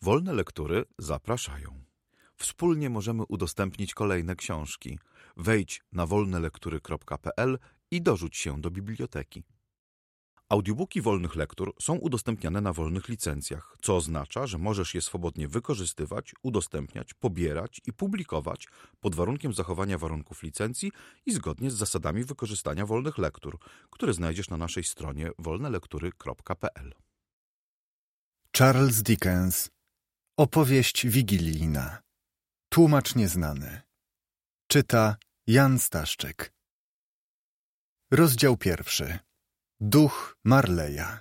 Wolne Lektury zapraszają. Wspólnie możemy udostępnić kolejne książki. Wejdź na wolnelektury.pl i dorzuć się do biblioteki. Audiobooki Wolnych Lektur są udostępniane na wolnych licencjach, co oznacza, że możesz je swobodnie wykorzystywać, udostępniać, pobierać i publikować pod warunkiem zachowania warunków licencji i zgodnie z zasadami wykorzystania wolnych lektur, które znajdziesz na naszej stronie wolnelektury.pl. Charles Dickens. Opowieść wigilijna. Tłumacz nieznany. Czyta Jan Staszczyk. Rozdział 1. Duch Marleya.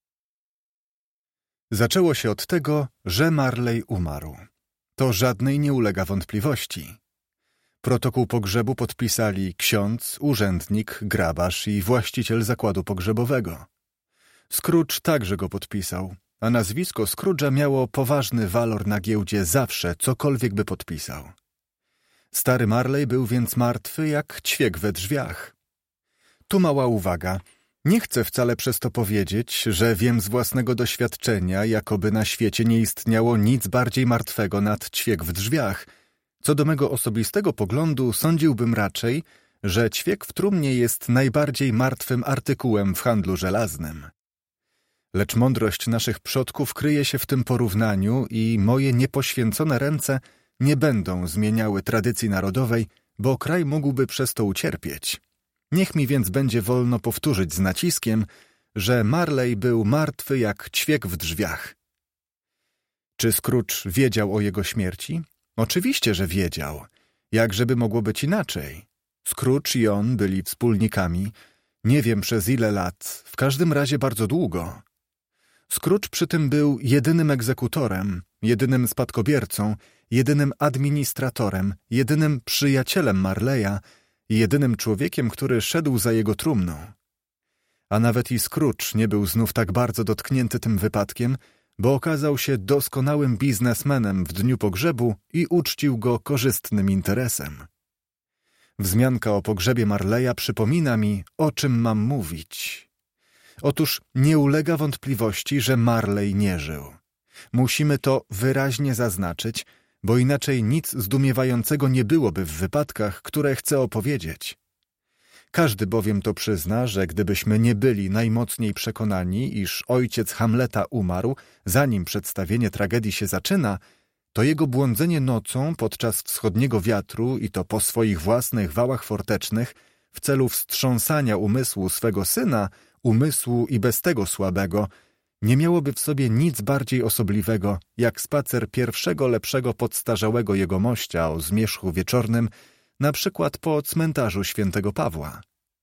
Zaczęło się od tego, że Marley umarł. To żadnej nie ulega wątpliwości. Protokół pogrzebu podpisali ksiądz, urzędnik, grabarz i właściciel zakładu pogrzebowego. Scrooge także go podpisał, a nazwisko Scrooge'a miało poważny walor na giełdzie zawsze, cokolwiek by podpisał. Stary Marley był więc martwy jak ćwiek we drzwiach. Tu mała uwaga. Nie chcę wcale przez to powiedzieć, że wiem z własnego doświadczenia, jakoby na świecie nie istniało nic bardziej martwego nad ćwiek w drzwiach. Co do mego osobistego poglądu, sądziłbym raczej, że ćwiek w trumnie jest najbardziej martwym artykułem w handlu żelaznym. Lecz mądrość naszych przodków kryje się w tym porównaniu i moje niepoświęcone ręce nie będą zmieniały tradycji narodowej, bo kraj mógłby przez to ucierpieć. Niech mi więc będzie wolno powtórzyć z naciskiem, że Marley był martwy jak ćwiek w drzwiach. Czy Scrooge wiedział o jego śmierci? Oczywiście, że wiedział. Jakżeby mogło być inaczej? Scrooge i on byli wspólnikami, nie wiem przez ile lat, w każdym razie bardzo długo. Scrooge przy tym był jedynym egzekutorem, jedynym spadkobiercą, jedynym administratorem, jedynym przyjacielem Marleya i jedynym człowiekiem, który szedł za jego trumną. A nawet i Scrooge nie był znów tak bardzo dotknięty tym wypadkiem, bo okazał się doskonałym biznesmenem w dniu pogrzebu i uczcił go korzystnym interesem. Wzmianka o pogrzebie Marleya przypomina mi, o czym mam mówić. Otóż nie ulega wątpliwości, że Marley nie żył. Musimy to wyraźnie zaznaczyć, bo inaczej nic zdumiewającego nie byłoby w wypadkach, które chcę opowiedzieć. Każdy bowiem to przyzna, że gdybyśmy nie byli najmocniej przekonani, iż ojciec Hamleta umarł, zanim przedstawienie tragedii się zaczyna, to jego błądzenie nocą podczas wschodniego wiatru i to po swoich własnych wałach fortecznych w celu wstrząsania umysłu swego syna, umysłu i bez tego słabego, nie miałoby w sobie nic bardziej osobliwego, jak spacer pierwszego lepszego podstarzałego jegomościa o zmierzchu wieczornym, na przykład po cmentarzu świętego Pawła.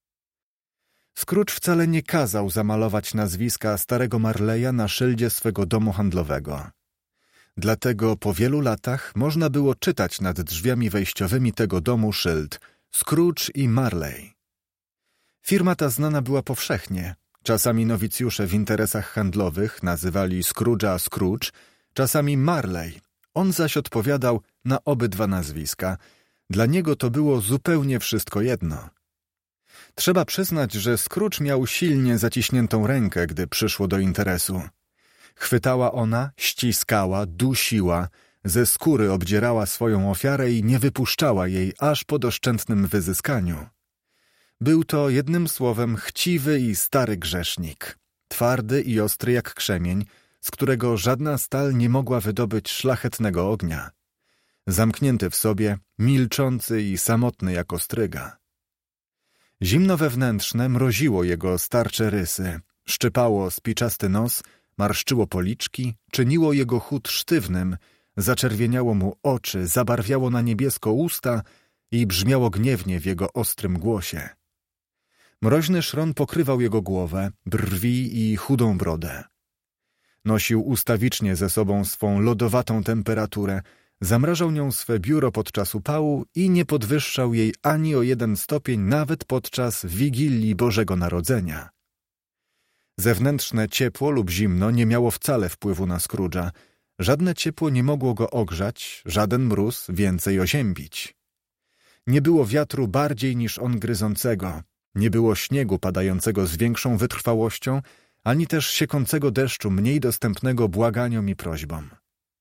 Scrooge wcale nie kazał zamalować nazwiska starego Marleya na szyldzie swego domu handlowego. Dlatego po wielu latach można było czytać nad drzwiami wejściowymi tego domu szyld Scrooge i Marley. Firma ta znana była powszechnie. Czasami nowicjusze w interesach handlowych nazywali Scrooge'a Scrooge, czasami Marley. On zaś odpowiadał na obydwa nazwiska. Dla niego to było zupełnie wszystko jedno. Trzeba przyznać, że Scrooge miał silnie zaciśniętą rękę, gdy przyszło do interesu. Chwytała ona, ściskała, dusiła, ze skóry obdzierała swoją ofiarę i nie wypuszczała jej aż po doszczętnym wyzyskaniu. Był to jednym słowem chciwy i stary grzesznik, twardy i ostry jak krzemień, z którego żadna stal nie mogła wydobyć szlachetnego ognia. Zamknięty w sobie, milczący i samotny jak ostryga. Zimno wewnętrzne mroziło jego starcze rysy, szczypało spiczasty nos, marszczyło policzki, czyniło jego chód sztywnym, zaczerwieniało mu oczy, zabarwiało na niebiesko usta i brzmiało gniewnie w jego ostrym głosie. Mroźny szron pokrywał jego głowę, brwi i chudą brodę. Nosił ustawicznie ze sobą swą lodowatą temperaturę, zamrażał nią swe biuro podczas upału i nie podwyższał jej ani o 1 stopień nawet podczas Wigilii Bożego Narodzenia. Zewnętrzne ciepło lub zimno nie miało wcale wpływu na Scrooge'a. Żadne ciepło nie mogło go ogrzać, żaden mróz więcej oziębić. Nie było wiatru bardziej niż on gryzącego, nie było śniegu padającego z większą wytrwałością, ani też siekącego deszczu mniej dostępnego błaganiom i prośbom.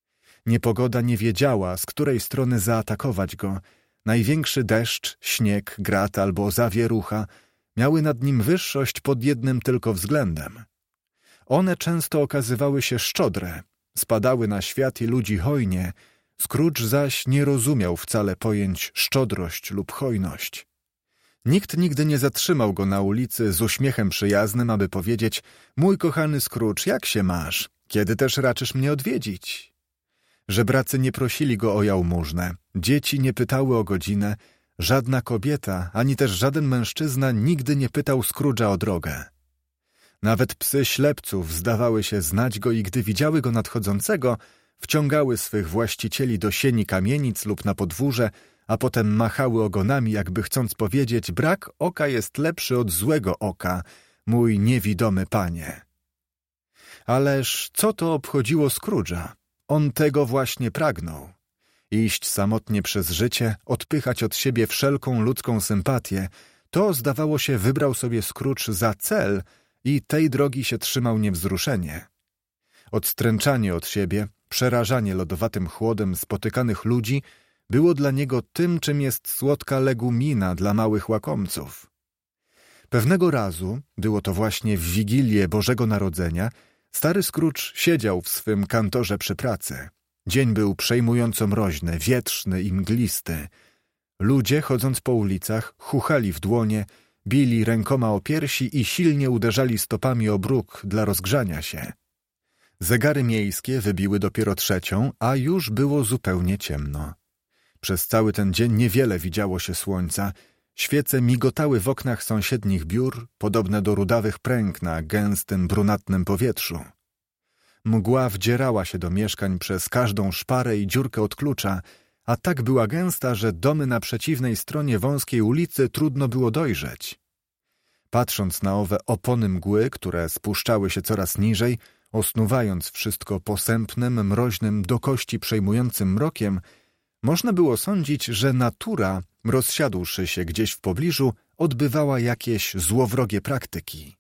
Niepogoda nie wiedziała, z której strony zaatakować go. Największy deszcz, śnieg, grat albo zawierucha miały nad nim wyższość pod jednym tylko względem. One często okazywały się szczodre, spadały na świat i ludzi hojnie, Scrooge zaś nie rozumiał wcale pojęć szczodrość lub hojność. Nikt nigdy nie zatrzymał go na ulicy z uśmiechem przyjaznym, aby powiedzieć: mój kochany Scrooge, jak się masz? Kiedy też raczysz mnie odwiedzić? Żebracy nie prosili go o jałmużnę, dzieci nie pytały o godzinę, żadna kobieta, ani też żaden mężczyzna nigdy nie pytał Scrooge'a o drogę. Nawet psy ślepców zdawały się znać go i gdy widziały go nadchodzącego, wciągały swych właścicieli do sieni kamienic lub na podwórze, a potem machały ogonami, jakby chcąc powiedzieć: brak oka jest lepszy od złego oka, mój niewidomy panie. Ależ co to obchodziło Scrooge'a? On tego właśnie pragnął. Iść samotnie przez życie, odpychać od siebie wszelką ludzką sympatię, to zdawało się wybrał sobie Scrooge za cel i tej drogi się trzymał niewzruszenie. Odstręczanie od siebie, przerażanie lodowatym chłodem spotykanych ludzi było dla niego tym, czym jest słodka legumina dla małych łakomców. Pewnego razu, było to właśnie w Wigilię Bożego Narodzenia, stary Scrooge siedział w swym kantorze przy pracy. Dzień był przejmująco mroźny, wietrzny i mglisty. Ludzie, chodząc po ulicach, chuchali w dłonie, bili rękoma o piersi i silnie uderzali stopami o bruk dla rozgrzania się. Zegary miejskie wybiły dopiero 3, a już było zupełnie ciemno. Przez cały ten dzień niewiele widziało się słońca. Świece migotały w oknach sąsiednich biur, podobne do rudawych pręg na gęstym, brunatnym powietrzu. Mgła wdzierała się do mieszkań przez każdą szparę i dziurkę od klucza, a tak była gęsta, że domy na przeciwnej stronie wąskiej ulicy trudno było dojrzeć. Patrząc na owe opony mgły, które spuszczały się coraz niżej, osnuwając wszystko posępnym, mroźnym, do kości przejmującym mrokiem, można było sądzić, że natura, rozsiadłszy się gdzieś w pobliżu, odbywała jakieś złowrogie praktyki.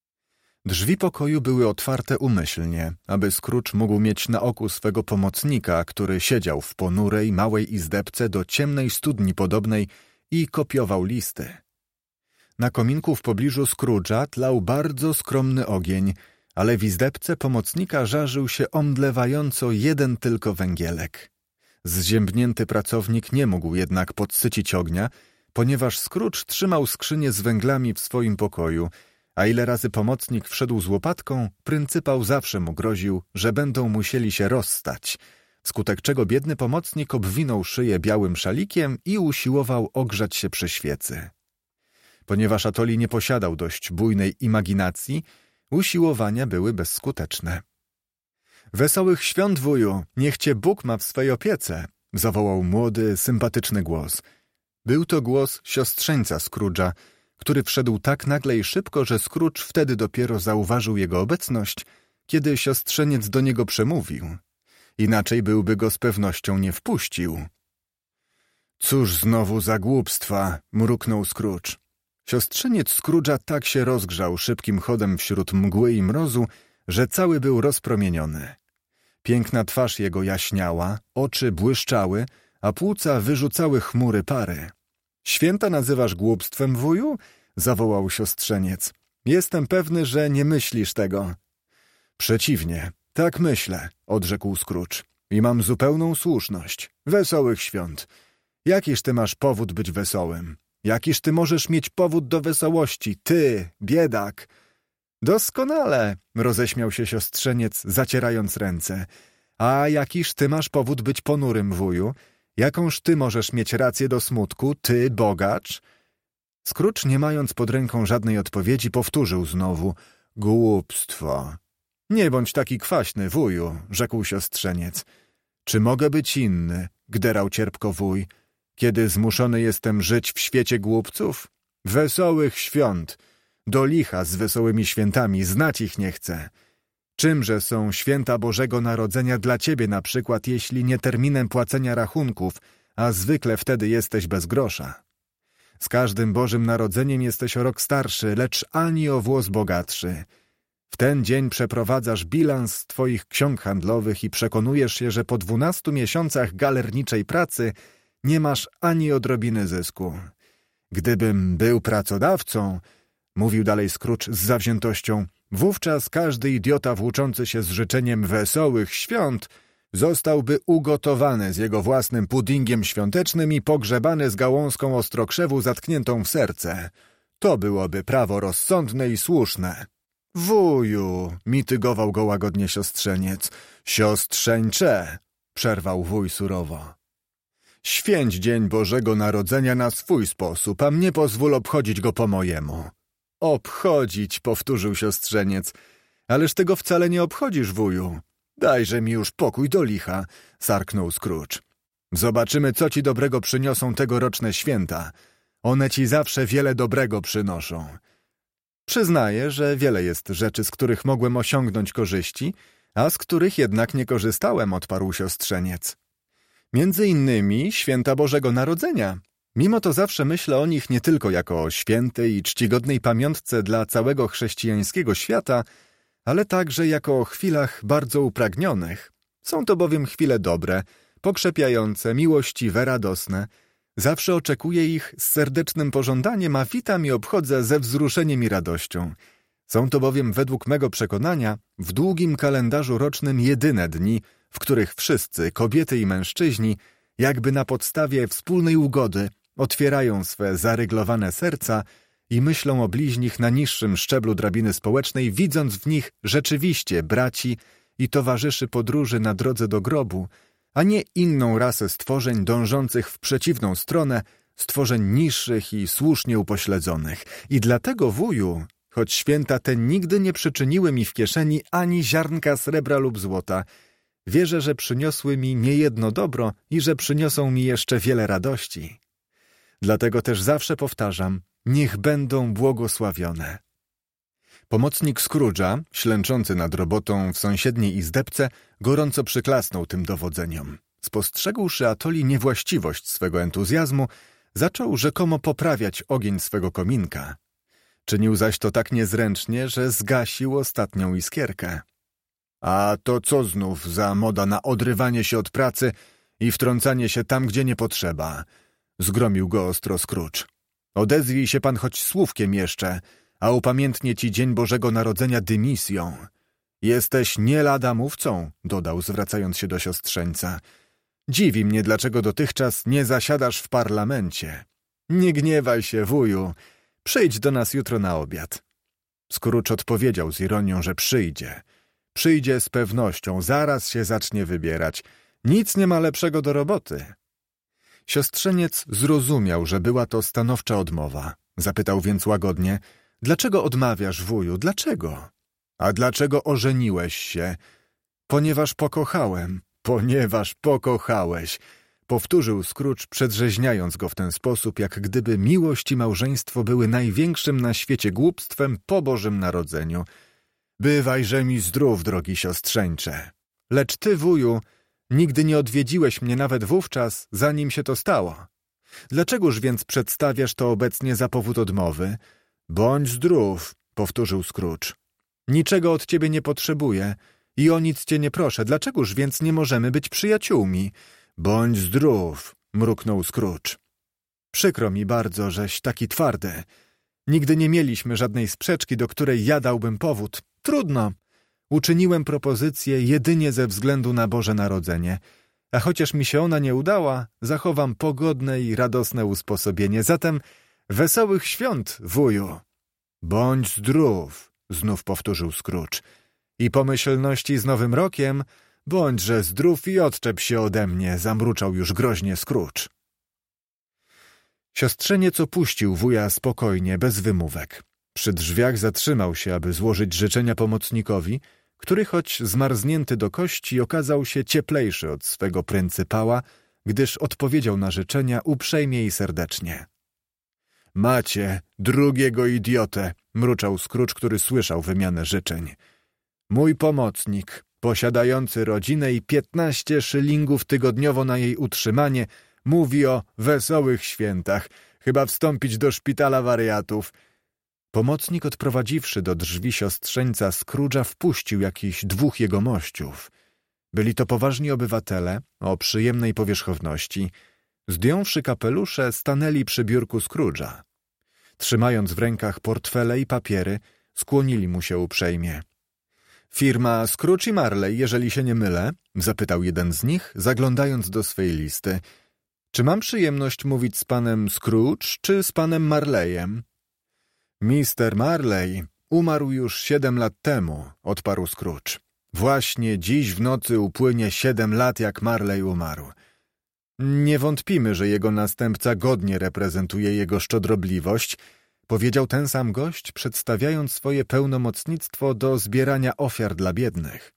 Drzwi pokoju były otwarte umyślnie, aby Scrooge mógł mieć na oku swego pomocnika, który siedział w ponurej, małej izdebce do ciemnej studni podobnej i kopiował listy. Na kominku w pobliżu Scrooge'a tlał bardzo skromny ogień, ale w izdebce pomocnika żarzył się omdlewająco jeden tylko węgielek. Zziębnięty pracownik nie mógł jednak podsycić ognia, ponieważ Scrooge trzymał skrzynię z węglami w swoim pokoju, a ile razy pomocnik wszedł z łopatką, pryncypał zawsze mu groził, że będą musieli się rozstać, wskutek czego biedny pomocnik obwinął szyję białym szalikiem i usiłował ogrzać się przy świecy. Ponieważ Atoli nie posiadał dość bujnej imaginacji, usiłowania były bezskuteczne. Wesołych świąt, wuju, niech cię Bóg ma w swej opiece, zawołał młody, sympatyczny głos. Był to głos siostrzeńca Scrooge'a, który wszedł tak nagle i szybko, że Scrooge wtedy dopiero zauważył jego obecność, kiedy siostrzeniec do niego przemówił. Inaczej byłby go z pewnością nie wpuścił. Cóż znowu za głupstwa, mruknął Scrooge. Siostrzeniec Scrooge'a tak się rozgrzał szybkim chodem wśród mgły i mrozu, że cały był rozpromieniony. Piękna twarz jego jaśniała, oczy błyszczały, a płuca wyrzucały chmury pary. Święta nazywasz głupstwem, wuju? Zawołał siostrzeniec. Jestem pewny, że nie myślisz tego. Przeciwnie, tak myślę, odrzekł Scrooge. I mam zupełną słuszność. Wesołych świąt. Jakiż ty masz powód być wesołym? Jakiż ty możesz mieć powód do wesołości, ty, biedak? Doskonale, roześmiał się siostrzeniec, zacierając ręce. A jakiż ty masz powód być ponurym, wuju? Jakąż ty możesz mieć rację do smutku, ty, bogacz? Scrooge, nie mając pod ręką żadnej odpowiedzi, powtórzył znowu. Głupstwo. Nie bądź taki kwaśny, wuju, rzekł siostrzeniec. Czy mogę być inny? Gderał cierpko wuj. Kiedy zmuszony jestem żyć w świecie głupców? Wesołych świąt! Do licha z wesołymi świętami, znać ich nie chcę. Czymże są święta Bożego Narodzenia dla ciebie na przykład, jeśli nie terminem płacenia rachunków, a zwykle wtedy jesteś bez grosza? Z każdym Bożym Narodzeniem jesteś o rok starszy, lecz ani o włos bogatszy. W ten dzień przeprowadzasz bilans twoich ksiąg handlowych i przekonujesz się, że po 12 miesiącach galerniczej pracy nie masz ani odrobiny zysku. Gdybym był pracodawcą, mówił dalej Scrooge z zawziętością, wówczas każdy idiota włóczący się z życzeniem wesołych świąt zostałby ugotowany z jego własnym puddingiem świątecznym i pogrzebany z gałązką ostrokrzewu zatkniętą w serce. To byłoby prawo rozsądne i słuszne. Wuju, mitygował go łagodnie siostrzeniec. Siostrzeńcze, przerwał wuj surowo. Święć dzień Bożego Narodzenia na swój sposób, a mnie pozwól obchodzić go po mojemu. Obchodzić, powtórzył siostrzeniec. Ależ tego wcale nie obchodzisz, wuju. Dajże mi już pokój do licha, sarknął Scrooge. Zobaczymy, co ci dobrego przyniosą tegoroczne święta. One ci zawsze wiele dobrego przynoszą. Przyznaję, że wiele jest rzeczy, z których mogłem osiągnąć korzyści, a z których jednak nie korzystałem, odparł siostrzeniec. Między innymi święta Bożego Narodzenia. Mimo to zawsze myślę o nich nie tylko jako o świętej i czcigodnej pamiątce dla całego chrześcijańskiego świata, ale także jako o chwilach bardzo upragnionych. Są to bowiem chwile dobre, pokrzepiające, miłościwe, radosne. Zawsze oczekuję ich z serdecznym pożądaniem, a witam i obchodzę ze wzruszeniem i radością. Są to bowiem według mego przekonania w długim kalendarzu rocznym jedyne dni, w których wszyscy, kobiety i mężczyźni, jakby na podstawie wspólnej ugody, otwierają swe zaryglowane serca i myślą o bliźnich na niższym szczeblu drabiny społecznej, widząc w nich rzeczywiście braci i towarzyszy podróży na drodze do grobu, a nie inną rasę stworzeń dążących w przeciwną stronę, stworzeń niższych i słusznie upośledzonych. I dlatego, wuju, choć święta te nigdy nie przyczyniły mi w kieszeni ani ziarnka srebra lub złota, wierzę, że przyniosły mi niejedno dobro i że przyniosą mi jeszcze wiele radości. Dlatego też zawsze powtarzam, niech będą błogosławione. Pomocnik Scrooge'a, ślęczący nad robotą w sąsiedniej izdebce, gorąco przyklasnął tym dowodzeniom. Spostrzegłszy atoli niewłaściwość swego entuzjazmu, zaczął rzekomo poprawiać ogień swego kominka. Czynił zaś to tak niezręcznie, że zgasił ostatnią iskierkę. A to co znów za moda na odrywanie się od pracy i wtrącanie się tam, gdzie nie potrzeba? Zgromił go ostro Scrooge. Odezwij się pan choć słówkiem jeszcze, a upamiętnię ci Dzień Bożego Narodzenia dymisją. Jesteś nie lada mówcą, dodał, zwracając się do siostrzeńca. Dziwi mnie, dlaczego dotychczas nie zasiadasz w parlamencie. Nie gniewaj się, wuju. Przyjdź do nas jutro na obiad. Scrooge odpowiedział z ironią, że przyjdzie. Przyjdzie z pewnością, zaraz się zacznie wybierać. Nic nie ma lepszego do roboty. Siostrzeniec zrozumiał, że była to stanowcza odmowa. Zapytał więc łagodnie, dlaczego odmawiasz, wuju, dlaczego? A dlaczego ożeniłeś się? Ponieważ pokochałem. Ponieważ pokochałeś. Powtórzył Scrooge, przedrzeźniając go w ten sposób, jak gdyby miłość i małżeństwo były największym na świecie głupstwem po Bożym Narodzeniu. Bywajże mi zdrów, drogi siostrzeńcze. Lecz ty, wuju, nigdy nie odwiedziłeś mnie nawet wówczas, zanim się to stało. Dlaczegoż więc przedstawiasz to obecnie za powód odmowy? Bądź zdrów, powtórzył Scrooge. Niczego od ciebie nie potrzebuję i o nic cię nie proszę. Dlaczegoż więc nie możemy być przyjaciółmi? Bądź zdrów, mruknął Scrooge. Przykro mi bardzo, żeś taki twardy. Nigdy nie mieliśmy żadnej sprzeczki, do której ja dałbym powód. Trudno. Uczyniłem propozycję jedynie ze względu na Boże Narodzenie, a chociaż mi się ona nie udała, zachowam pogodne i radosne usposobienie. Zatem wesołych świąt, wuju. Bądź zdrów, znów powtórzył Scrooge. I pomyślności z Nowym Rokiem, bądźże zdrów i odczep się ode mnie, zamruczał już groźnie Scrooge. Siostrzeniec opuścił wuja spokojnie, bez wymówek. Przy drzwiach zatrzymał się, aby złożyć życzenia pomocnikowi, który choć zmarznięty do kości okazał się cieplejszy od swego pryncypała, gdyż odpowiedział na życzenia uprzejmie i serdecznie. Macie, drugiego idiotę, mruczał Scrooge, który słyszał wymianę życzeń. Mój pomocnik, posiadający rodzinę i 15 szylingów tygodniowo na jej utrzymanie, mówi o wesołych świętach, chyba wstąpić do szpitala wariatów. Pomocnik, odprowadziwszy do drzwi siostrzeńca Scrooge'a, wpuścił jakichś 2 jegomościów. Byli to poważni obywatele o przyjemnej powierzchowności. Zdjąwszy kapelusze, stanęli przy biurku Scrooge'a. Trzymając w rękach portfele i papiery, skłonili mu się uprzejmie. Firma Scrooge i Marley, jeżeli się nie mylę? Zapytał jeden z nich, zaglądając do swej listy. Czy mam przyjemność mówić z panem Scrooge, czy z panem Marleyem? Mister Marley umarł już 7 lat temu, odparł Scrooge. Właśnie dziś w nocy upłynie 7 lat, jak Marley umarł. Nie wątpimy, że jego następca godnie reprezentuje jego szczodrobliwość, powiedział ten sam gość, przedstawiając swoje pełnomocnictwo do zbierania ofiar dla biednych.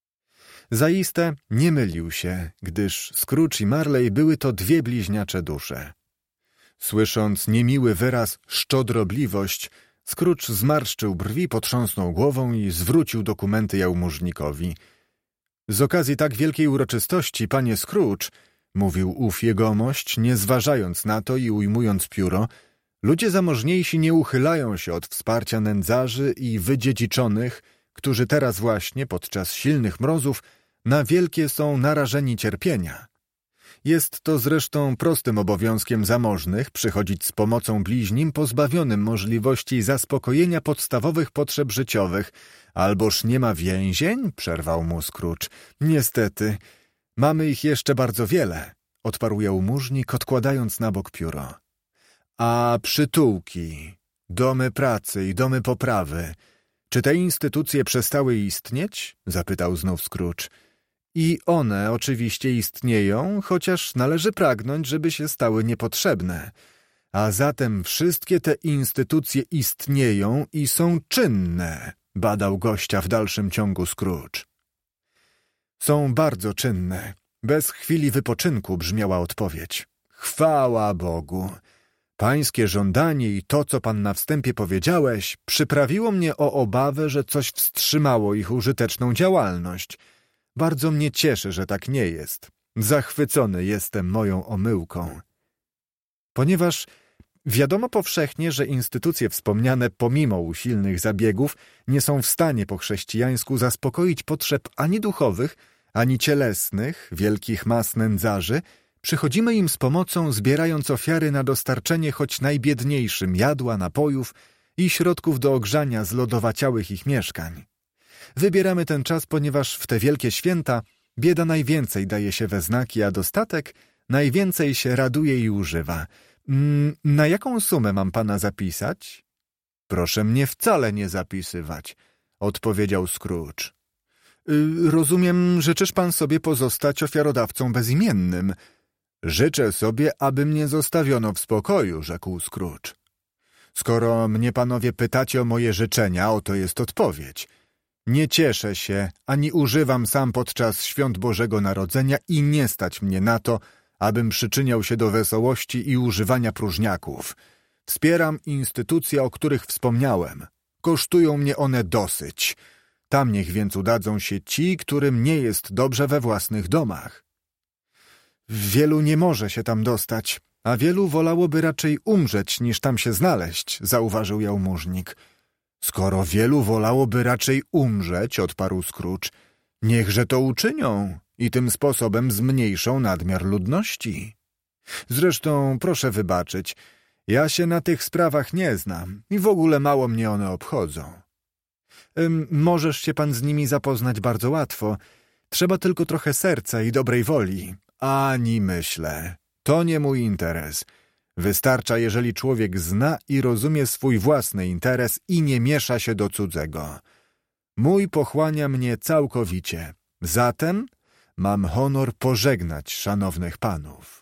Zaiste nie mylił się, gdyż Scrooge i Marley były to 2 bliźniacze dusze. Słysząc niemiły wyraz szczodrobliwość, Scrooge zmarszczył brwi, potrząsnął głową i zwrócił dokumenty jałmużnikowi. Z okazji tak wielkiej uroczystości, panie Scrooge, mówił ów jegomość, nie zważając na to i ujmując pióro, ludzie zamożniejsi nie uchylają się od wsparcia nędzarzy i wydziedziczonych, którzy teraz właśnie, podczas silnych mrozów, na wielkie są narażeni cierpienia. Jest to zresztą prostym obowiązkiem zamożnych przychodzić z pomocą bliźnim pozbawionym możliwości zaspokojenia podstawowych potrzeb życiowych. Alboż nie ma więzień? Przerwał mu Scrooge. Niestety, mamy ich jeszcze bardzo wiele, odparł jałmużnik, odkładając na bok pióro. A przytułki, domy pracy i domy poprawy, czy te instytucje przestały istnieć? Zapytał znów Scrooge. I one oczywiście istnieją, chociaż należy pragnąć, żeby się stały niepotrzebne. A zatem wszystkie te instytucje istnieją i są czynne, badał gościa w dalszym ciągu Scrooge. Są bardzo czynne. Bez chwili wypoczynku brzmiała odpowiedź. Chwała Bogu! Pańskie żądanie i to, co pan na wstępie powiedziałeś, przyprawiło mnie o obawę, że coś wstrzymało ich użyteczną działalność. Bardzo mnie cieszy, że tak nie jest. Zachwycony jestem moją omyłką. Ponieważ wiadomo powszechnie, że instytucje wspomniane pomimo usilnych zabiegów nie są w stanie po chrześcijańsku zaspokoić potrzeb ani duchowych, ani cielesnych, wielkich mas nędzarzy, przychodzimy im z pomocą, zbierając ofiary na dostarczenie choć najbiedniejszym jadła, napojów i środków do ogrzania zlodowaciałych ich mieszkań. Wybieramy ten czas, ponieważ w te wielkie święta bieda najwięcej daje się we znaki, a dostatek najwięcej się raduje i używa. Na jaką sumę mam pana zapisać? Proszę mnie wcale nie zapisywać, odpowiedział Scrooge. Rozumiem, życzysz pan sobie pozostać ofiarodawcą bezimiennym. Życzę sobie, aby mnie zostawiono w spokoju, rzekł Scrooge. Skoro mnie panowie pytacie o moje życzenia, oto jest odpowiedź. Nie cieszę się, ani używam sam podczas świąt Bożego Narodzenia i nie stać mnie na to, abym przyczyniał się do wesołości i używania próżniaków. Wspieram instytucje, o których wspomniałem. Kosztują mnie one dosyć. Tam niech więc udadzą się ci, którym nie jest dobrze we własnych domach. Wielu nie może się tam dostać, a wielu wolałoby raczej umrzeć, niż tam się znaleźć, zauważył jałmużnik. Skoro wielu wolałoby raczej umrzeć, odparł Scrooge, niechże to uczynią i tym sposobem zmniejszą nadmiar ludności. Zresztą proszę wybaczyć, ja się na tych sprawach nie znam i w ogóle mało mnie one obchodzą. Możesz się pan z nimi zapoznać bardzo łatwo. Trzeba tylko trochę serca i dobrej woli. Ani myślę. To nie mój interes. Wystarcza, jeżeli człowiek zna i rozumie swój własny interes i nie miesza się do cudzego. Mój pochłania mnie całkowicie. Zatem mam honor pożegnać szanownych panów.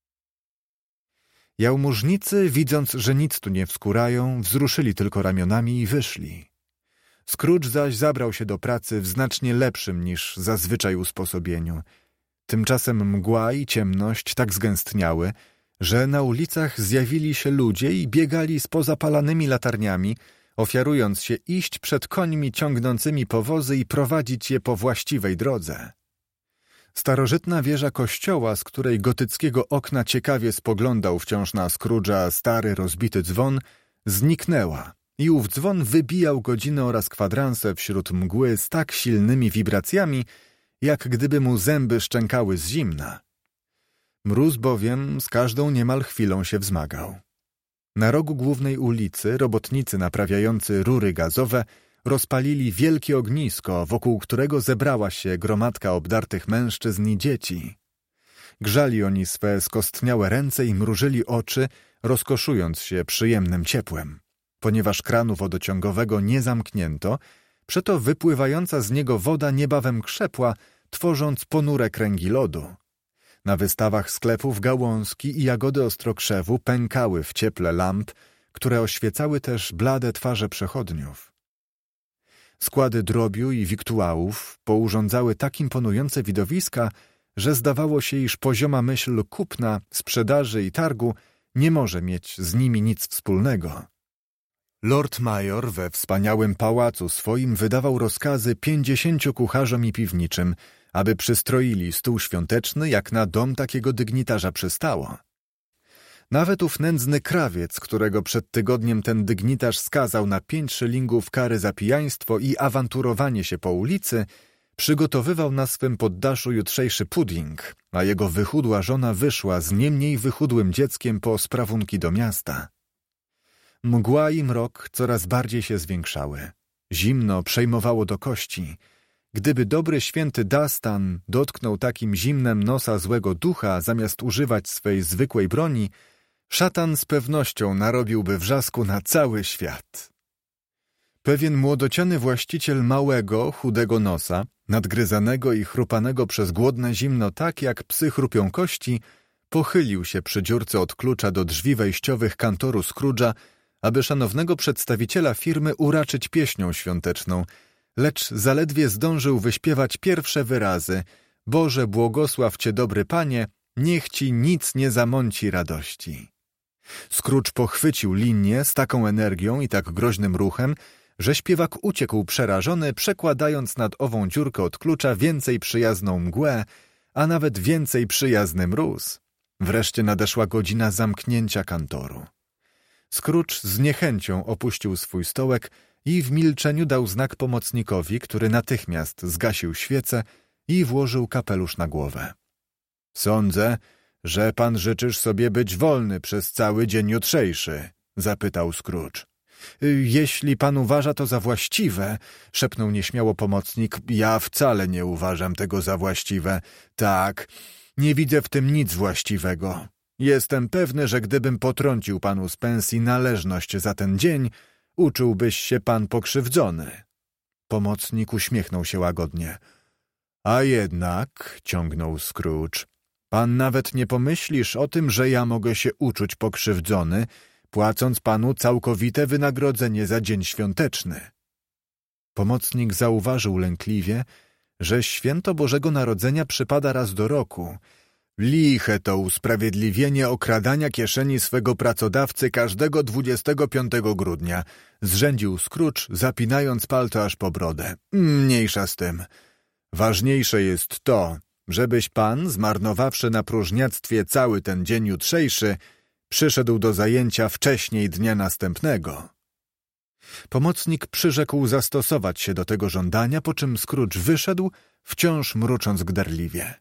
Jałmużnicy, widząc, że nic tu nie wskórają, wzruszyli tylko ramionami i wyszli. Scrooge zaś zabrał się do pracy w znacznie lepszym niż zazwyczaj usposobieniu. Tymczasem mgła i ciemność tak zgęstniały, że na ulicach zjawili się ludzie i biegali z pozapalanymi latarniami, ofiarując się iść przed końmi ciągnącymi powozy i prowadzić je po właściwej drodze. Starożytna wieża kościoła, z której gotyckiego okna ciekawie spoglądał wciąż na Scrooge'a stary, rozbity dzwon, zniknęła i ów dzwon wybijał godziny oraz kwadranse wśród mgły z tak silnymi wibracjami, jak gdyby mu zęby szczękały z zimna. Mróz bowiem z każdą niemal chwilą się wzmagał. Na rogu głównej ulicy robotnicy naprawiający rury gazowe rozpalili wielkie ognisko, wokół którego zebrała się gromadka obdartych mężczyzn i dzieci. Grzali oni swe skostniałe ręce i mrużyli oczy, rozkoszując się przyjemnym ciepłem. Ponieważ kranu wodociągowego nie zamknięto, przeto wypływająca z niego woda niebawem krzepła, tworząc ponure kręgi lodu. Na wystawach sklepów gałązki i jagody ostrokrzewu pękały w cieple lamp, które oświecały też blade twarze przechodniów. Składy drobiu i wiktuałów pourządzały tak imponujące widowiska, że zdawało się, iż pozioma myśl kupna, sprzedaży i targu nie może mieć z nimi nic wspólnego. Lord Major we wspaniałym pałacu swoim wydawał rozkazy 50 kucharzom i piwniczym, aby przystroili stół świąteczny, jak na dom takiego dygnitarza przystało. Nawet ów nędzny krawiec, którego przed tygodniem ten dygnitarz skazał na 5 szylingów kary za pijaństwo i awanturowanie się po ulicy, przygotowywał na swym poddaszu jutrzejszy pudding, a jego wychudła żona wyszła z nie mniej wychudłym dzieckiem po sprawunki do miasta. Mgła i mrok coraz bardziej się zwiększały. Zimno przejmowało do kości. Gdyby dobry święty Dastan dotknął takim zimnem nosa złego ducha, zamiast używać swej zwykłej broni, szatan z pewnością narobiłby wrzasku na cały świat. Pewien młodociany właściciel małego, chudego nosa, nadgryzanego i chrupanego przez głodne zimno tak, jak psy chrupią kości, pochylił się przy dziurce od klucza do drzwi wejściowych kantoru Scrooge'a, aby szanownego przedstawiciela firmy uraczyć pieśnią świąteczną, lecz zaledwie zdążył wyśpiewać pierwsze wyrazy: Boże, błogosław Cię, dobry Panie, niech Ci nic nie zamąci radości. Scrooge pochwycił linię z taką energią i tak groźnym ruchem, że śpiewak uciekł przerażony, przekładając nad ową dziurkę od klucza więcej przyjazną mgłę, a nawet więcej przyjazny mróz. Wreszcie nadeszła godzina zamknięcia kantoru. Scrooge z niechęcią opuścił swój stołek i w milczeniu dał znak pomocnikowi, który natychmiast zgasił świecę i włożył kapelusz na głowę. Sądzę, że pan życzysz sobie być wolny przez cały dzień jutrzejszy, zapytał Scrooge. Jeśli pan uważa to za właściwe, szepnął nieśmiało pomocnik, ja wcale nie uważam tego za właściwe. Tak, nie widzę w tym nic właściwego. Jestem pewny, że gdybym potrącił panu z pensji należność za ten dzień, uczułbyś się pan pokrzywdzony. Pomocnik uśmiechnął się łagodnie. A jednak, ciągnął Scrooge, pan nawet nie pomyślisz o tym, że ja mogę się uczuć pokrzywdzony, płacąc panu całkowite wynagrodzenie za dzień świąteczny. Pomocnik zauważył lękliwie, że święto Bożego Narodzenia przypada raz do roku. Liche to usprawiedliwienie okradania kieszeni swego pracodawcy każdego 25 grudnia, zrzędził Scrooge, zapinając palto aż po brodę. Mniejsza z tym. Ważniejsze jest to, żebyś pan, zmarnowawszy na próżniactwie cały ten dzień jutrzejszy, przyszedł do zajęcia wcześniej dnia następnego. Pomocnik przyrzekł zastosować się do tego żądania, po czym Scrooge wyszedł, wciąż mrucząc gderliwie.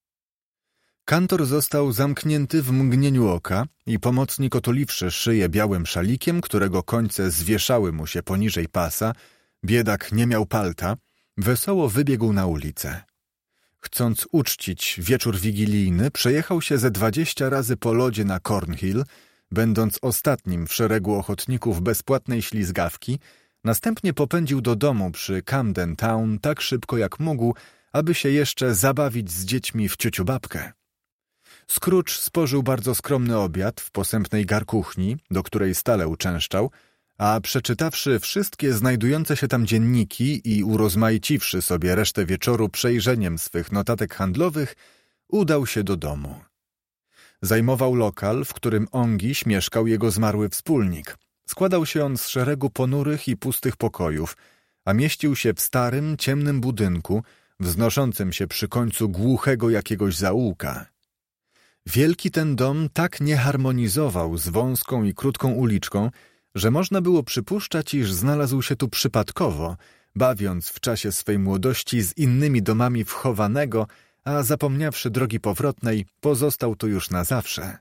Kantor został zamknięty w mgnieniu oka i pomocnik, otuliwszy szyję białym szalikiem, którego końce zwieszały mu się poniżej pasa, biedak nie miał palta, wesoło wybiegł na ulicę. Chcąc uczcić wieczór wigilijny, przejechał się ze 20 razy po lodzie na Cornhill, będąc ostatnim w szeregu ochotników bezpłatnej ślizgawki, następnie popędził do domu przy Camden Town tak szybko jak mógł, aby się jeszcze zabawić z dziećmi w ciuciubabkę. Scrooge spożył bardzo skromny obiad w posępnej garkuchni, do której stale uczęszczał, a przeczytawszy wszystkie znajdujące się tam dzienniki i urozmaiciwszy sobie resztę wieczoru przejrzeniem swych notatek handlowych, udał się do domu. Zajmował lokal, w którym ongiś mieszkał jego zmarły wspólnik. Składał się on z szeregu ponurych i pustych pokojów, a mieścił się w starym, ciemnym budynku, wznoszącym się przy końcu głuchego jakiegoś zaułka. Wielki ten dom tak nie harmonizował z wąską i krótką uliczką, że można było przypuszczać, iż znalazł się tu przypadkowo, bawiąc w czasie swej młodości z innymi domami wchowanego, a zapomniawszy drogi powrotnej, pozostał tu już na zawsze.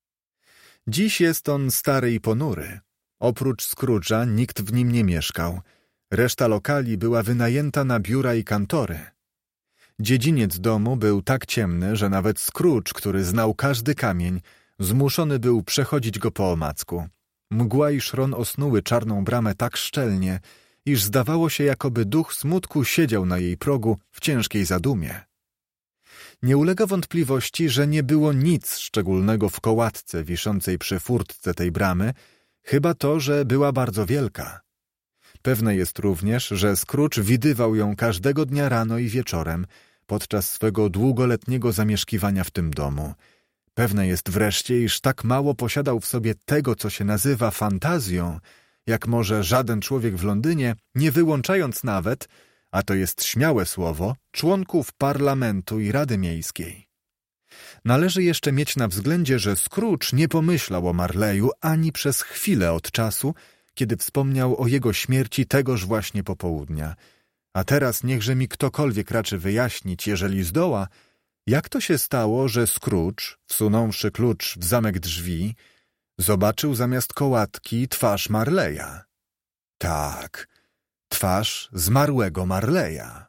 Dziś jest on stary i ponury. Oprócz Scrooge'a nikt w nim nie mieszkał. Reszta lokali była wynajęta na biura i kantory. Dziedziniec domu był tak ciemny, że nawet Scrooge, który znał każdy kamień, zmuszony był przechodzić go po omacku. Mgła i szron osnuły czarną bramę tak szczelnie, iż zdawało się, jakoby duch smutku siedział na jej progu w ciężkiej zadumie. Nie ulega wątpliwości, że nie było nic szczególnego w kołatce wiszącej przy furtce tej bramy, chyba to, że była bardzo wielka. Pewne jest również, że Scrooge widywał ją każdego dnia rano i wieczorem, podczas swego długoletniego zamieszkiwania w tym domu. Pewne jest wreszcie, iż tak mało posiadał w sobie tego, co się nazywa fantazją, jak może żaden człowiek w Londynie, nie wyłączając nawet, a to jest śmiałe słowo, członków parlamentu i Rady Miejskiej. Należy jeszcze mieć na względzie, że Scrooge nie pomyślał o Marleyu ani przez chwilę od czasu, kiedy wspomniał o jego śmierci tegoż właśnie popołudnia. A teraz niechże mi ktokolwiek raczy wyjaśnić, jeżeli zdoła, jak to się stało, że Scrooge, wsunąwszy klucz w zamek drzwi, zobaczył zamiast kołatki twarz Marleya. Tak, twarz zmarłego Marleya.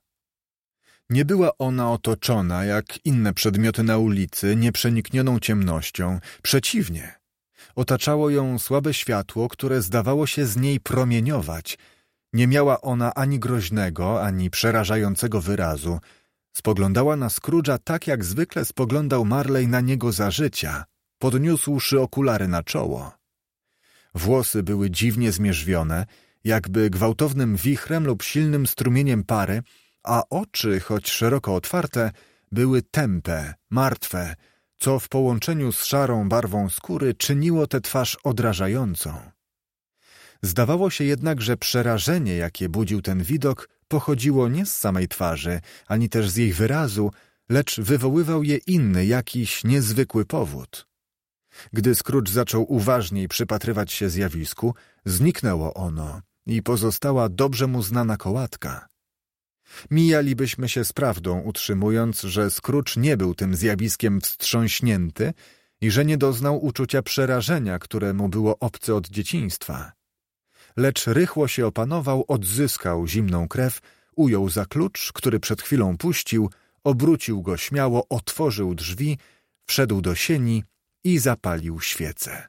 Nie była ona otoczona, jak inne przedmioty na ulicy, nieprzeniknioną ciemnością. Przeciwnie. Otaczało ją słabe światło, które zdawało się z niej promieniować. Nie miała ona ani groźnego, ani przerażającego wyrazu. Spoglądała na Scrooge'a tak, jak zwykle spoglądał Marley na niego za życia, podniósłszy okulary na czoło. Włosy były dziwnie zmierzwione, jakby gwałtownym wichrem lub silnym strumieniem pary, a oczy, choć szeroko otwarte, były tępe, martwe, co w połączeniu z szarą barwą skóry czyniło tę twarz odrażającą. Zdawało się jednak, że przerażenie, jakie budził ten widok, pochodziło nie z samej twarzy, ani też z jej wyrazu, lecz wywoływał je inny, jakiś niezwykły powód. Gdy Scrooge zaczął uważniej przypatrywać się zjawisku, zniknęło ono i pozostała dobrze mu znana kołatka. Mijalibyśmy się z prawdą, utrzymując, że Scrooge nie był tym zjawiskiem wstrząśnięty i że nie doznał uczucia przerażenia, które mu było obce od dzieciństwa. Lecz rychło się opanował, odzyskał zimną krew, ujął za klucz, który przed chwilą puścił, obrócił go śmiało, otworzył drzwi, wszedł do sieni i zapalił świecę.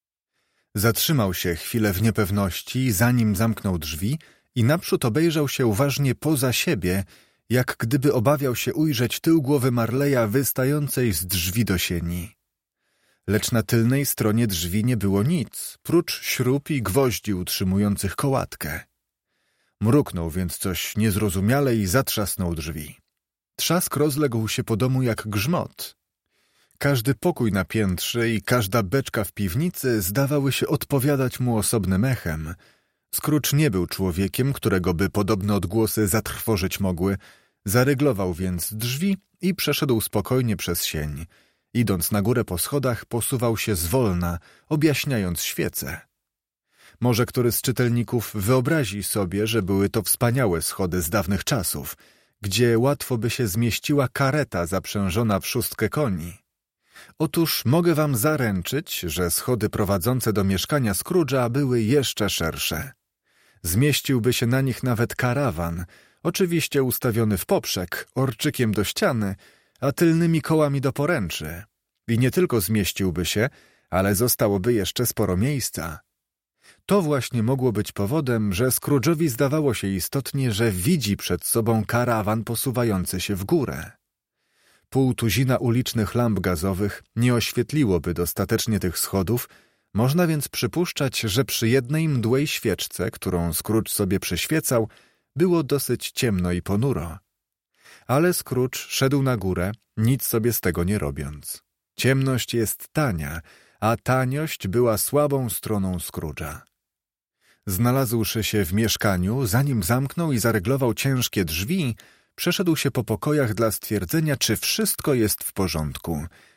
Zatrzymał się chwilę w niepewności, zanim zamknął drzwi i naprzód obejrzał się uważnie poza siebie, jak gdyby obawiał się ujrzeć tył głowy Marleya wystającej z drzwi do sieni. Lecz na tylnej stronie drzwi nie było nic, prócz śrub i gwoździ utrzymujących kołatkę. Mruknął więc coś niezrozumiale i zatrzasnął drzwi. Trzask rozległ się po domu jak grzmot. Każdy pokój na piętrze i każda beczka w piwnicy zdawały się odpowiadać mu osobnym echem. Scrooge nie był człowiekiem, którego by podobne odgłosy zatrwożyć mogły. Zaryglował więc drzwi i przeszedł spokojnie przez sień. Idąc na górę po schodach, posuwał się zwolna, objaśniając świecę. Może który z czytelników wyobrazi sobie, że były to wspaniałe schody z dawnych czasów, gdzie łatwo by się zmieściła kareta zaprzężona w 6 koni. Otóż mogę wam zaręczyć, że schody prowadzące do mieszkania Scrooge'a były jeszcze szersze. Zmieściłby się na nich nawet karawan, oczywiście ustawiony w poprzek, orczykiem do ściany, a tylnymi kołami do poręczy. I nie tylko zmieściłby się, ale zostałoby jeszcze sporo miejsca. To właśnie mogło być powodem, że Scrooge'owi zdawało się istotnie, że widzi przed sobą karawan posuwający się w górę. Pół tuzina ulicznych lamp gazowych nie oświetliłoby dostatecznie tych schodów, można więc przypuszczać, że przy jednej mdłej świeczce, którą Scrooge sobie przyświecał, było dosyć ciemno i ponuro. Ale Scrooge szedł na górę, nic sobie z tego nie robiąc. Ciemność jest tania, a taniość była słabą stroną Scrooge'a. Znalazłszy się w mieszkaniu, zanim zamknął i zaryglował ciężkie drzwi, przeszedł się po pokojach dla stwierdzenia, czy wszystko jest w porządku.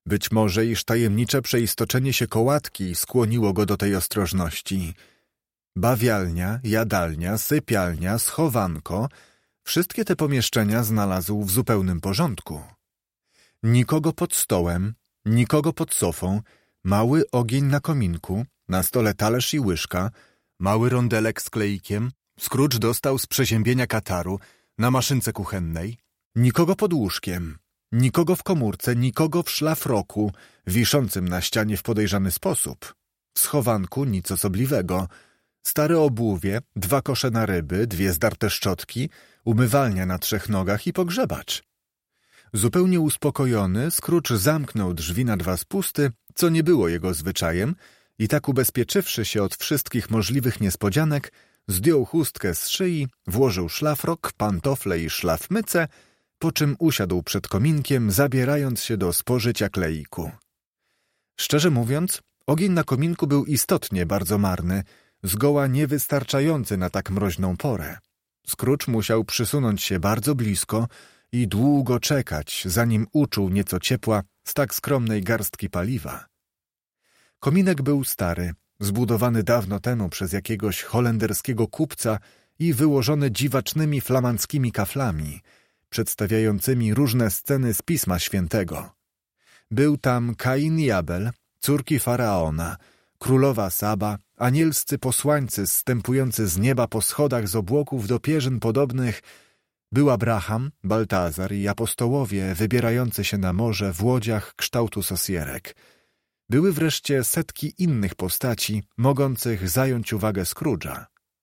Być może, iż tajemnicze przeistoczenie się kołatki skłoniło go do tej ostrożności. Bawialnia, jadalnia, sypialnia, schowanko, wszystkie te pomieszczenia znalazł w zupełnym porządku. Nikogo pod stołem, nikogo pod sofą, mały ogień na kominku, na stole talerz i łyżka, mały rondelek z kleikiem, Scrooge dostał z przeziębienia kataru, na maszynce kuchennej, nikogo pod łóżkiem, nikogo w komórce, nikogo w szlafroku, wiszącym na ścianie w podejrzany sposób. W schowanku nic osobliwego. Stare obuwie, 2 kosze na ryby, 2 zdarte szczotki, umywalnia na 3 nogach i pogrzebacz. Zupełnie uspokojony, Scrooge zamknął drzwi na 2 spusty, co nie było jego zwyczajem, i tak ubezpieczywszy się od wszystkich możliwych niespodzianek, zdjął chustkę z szyi, włożył szlafrok, pantofle i szlafmycę, po czym usiadł przed kominkiem, zabierając się do spożycia kleiku. Szczerze mówiąc, ogień na kominku był istotnie bardzo marny, zgoła niewystarczający na tak mroźną porę. Scrooge musiał przysunąć się bardzo blisko i długo czekać, zanim uczuł nieco ciepła z tak skromnej garstki paliwa. Kominek był stary, zbudowany dawno temu przez jakiegoś holenderskiego kupca i wyłożony dziwacznymi flamandzkimi kaflami, przedstawiającymi różne sceny z Pisma Świętego. Był tam Kain i Abel, córki Faraona, królowa Saba, anielscy posłańcy zstępujący z nieba po schodach z obłoków do pierzyn podobnych. Był Abraham, Baltazar i apostołowie wybierający się na morze w łodziach kształtu sosierek. Były wreszcie setki innych postaci, mogących zająć uwagę Scrooge'a.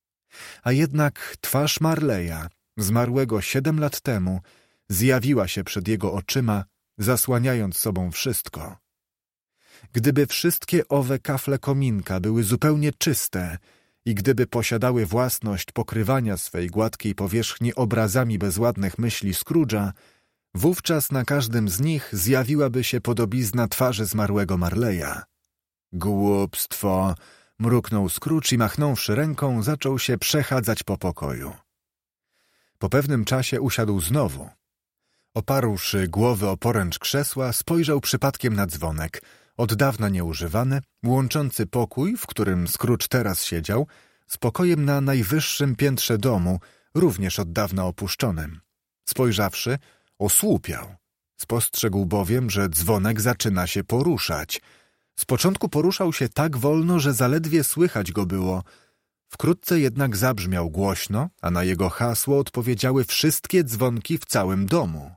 A jednak twarz Marleya, zmarłego 7 lat temu, zjawiła się przed jego oczyma, zasłaniając sobą wszystko. Gdyby wszystkie owe kafle kominka były zupełnie czyste i gdyby posiadały własność pokrywania swej gładkiej powierzchni obrazami bezładnych myśli Scrooge'a, wówczas na każdym z nich zjawiłaby się podobizna twarzy zmarłego Marleya. Głupstwo! Mruknął Scrooge i machnąwszy ręką, zaczął się przechadzać po pokoju. Po pewnym czasie usiadł znowu. Oparłszy głowę o poręcz krzesła, spojrzał przypadkiem na dzwonek, od dawna nieużywany, łączący pokój, w którym Scrooge teraz siedział, z pokojem na najwyższym piętrze domu, również od dawna opuszczonym. Spojrzawszy, osłupiał. Spostrzegł bowiem, że dzwonek zaczyna się poruszać. Z początku poruszał się tak wolno, że zaledwie słychać go było. Wkrótce jednak zabrzmiał głośno, a na jego hasło odpowiedziały wszystkie dzwonki w całym domu.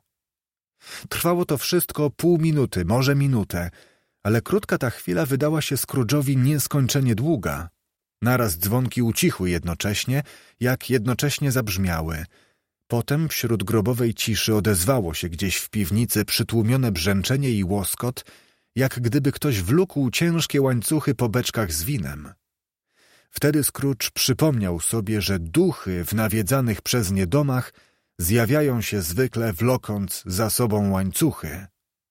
Trwało to wszystko pół minuty, może minutę, ale krótka ta chwila wydała się Scrooge'owi nieskończenie długa. Naraz dzwonki ucichły jednocześnie, jak jednocześnie zabrzmiały. Potem wśród grobowej ciszy odezwało się gdzieś w piwnicy przytłumione brzęczenie i łoskot, jak gdyby ktoś wlókł ciężkie łańcuchy po beczkach z winem. Wtedy Scrooge przypomniał sobie, że duchy w nawiedzanych przez nie domach zjawiają się zwykle wlokąc za sobą łańcuchy.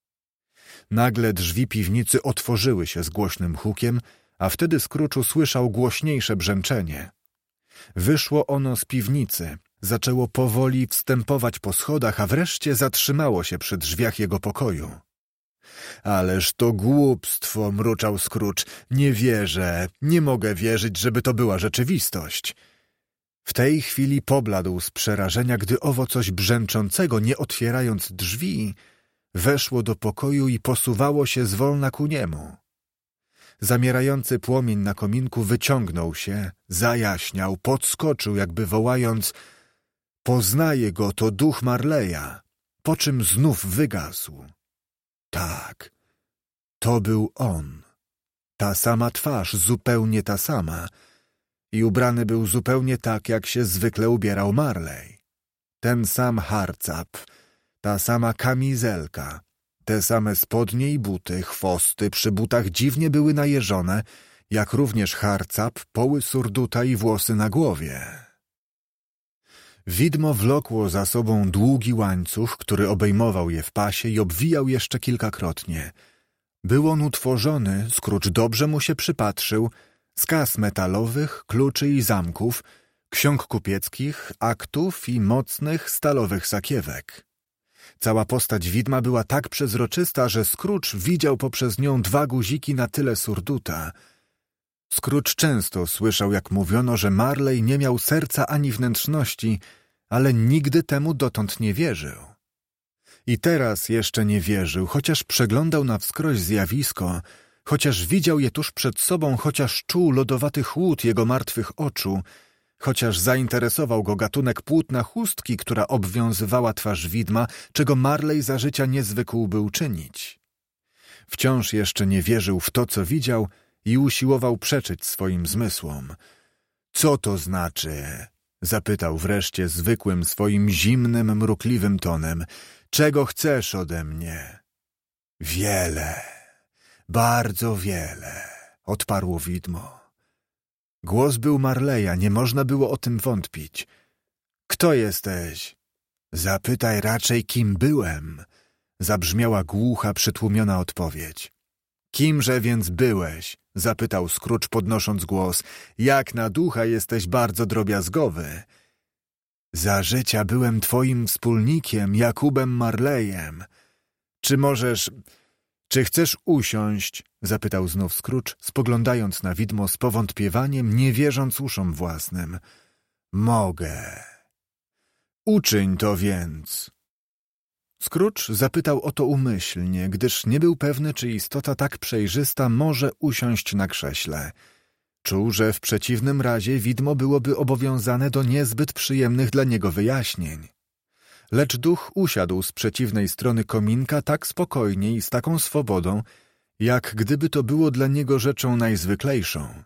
Nagle drzwi piwnicy otworzyły się z głośnym hukiem, a wtedy Scrooge usłyszał głośniejsze brzęczenie. Wyszło ono z piwnicy, zaczęło powoli wstępować po schodach, a wreszcie zatrzymało się przy drzwiach jego pokoju. Ależ to głupstwo, mruczał Scrooge. Nie wierzę, nie mogę wierzyć, żeby to była rzeczywistość. W tej chwili pobladł z przerażenia, gdy owo coś brzęczącego, nie otwierając drzwi, weszło do pokoju i posuwało się zwolna ku niemu. Zamierający płomień na kominku wyciągnął się, zajaśniał, podskoczył, jakby wołając: poznaję go, to duch Marleya, po czym znów wygasł. Tak, to był on. Ta sama twarz, zupełnie ta sama. I ubrany był zupełnie tak, jak się zwykle ubierał Marley. Ten sam harcap, ta sama kamizelka, te same spodnie i buty, chwosty przy butach dziwnie były najeżone, jak również harcap, poły surduta i włosy na głowie. Widmo wlokło za sobą długi łańcuch, który obejmował je w pasie i obwijał jeszcze kilkakrotnie. Był on utworzony, Scrooge dobrze mu się przypatrzył, z kas metalowych, kluczy i zamków, ksiąg kupieckich, aktów i mocnych stalowych sakiewek. Cała postać widma była tak przezroczysta, że Scrooge widział poprzez nią 2 guziki na tyle surduta. Scrooge często słyszał, jak mówiono, że Marley nie miał serca ani wnętrzności, ale nigdy temu dotąd nie wierzył. I teraz jeszcze nie wierzył, chociaż przeglądał na wskroś zjawisko, chociaż widział je tuż przed sobą, chociaż czuł lodowaty chłód jego martwych oczu, chociaż zainteresował go gatunek płótna chustki, która obwiązywała twarz widma, czego Marley za życia nie zwykł był czynić. Wciąż jeszcze nie wierzył w to, co widział i usiłował przeczyć swoim zmysłom. Co to znaczy? Zapytał wreszcie zwykłym swoim zimnym, mrukliwym tonem. Czego chcesz ode mnie? Wiele, bardzo wiele, odparło widmo. Głos był Marleya, nie można było o tym wątpić. Kto jesteś? Zapytaj raczej, kim byłem, zabrzmiała głucha, przytłumiona odpowiedź. Kimże więc byłeś? Zapytał Scrooge, podnosząc głos. Jak na ducha jesteś bardzo drobiazgowy. Za życia byłem twoim wspólnikiem, Jakubem Marleyem. Czy chcesz usiąść? Zapytał znów Scrooge, spoglądając na widmo z powątpiewaniem, nie wierząc uszom własnym. Mogę. Uczyń to więc. Scrooge zapytał o to umyślnie, gdyż nie był pewny, czy istota tak przejrzysta może usiąść na krześle. Czuł, że w przeciwnym razie widmo byłoby obowiązane do niezbyt przyjemnych dla niego wyjaśnień. Lecz duch usiadł z przeciwnej strony kominka tak spokojnie i z taką swobodą, jak gdyby to było dla niego rzeczą najzwyklejszą.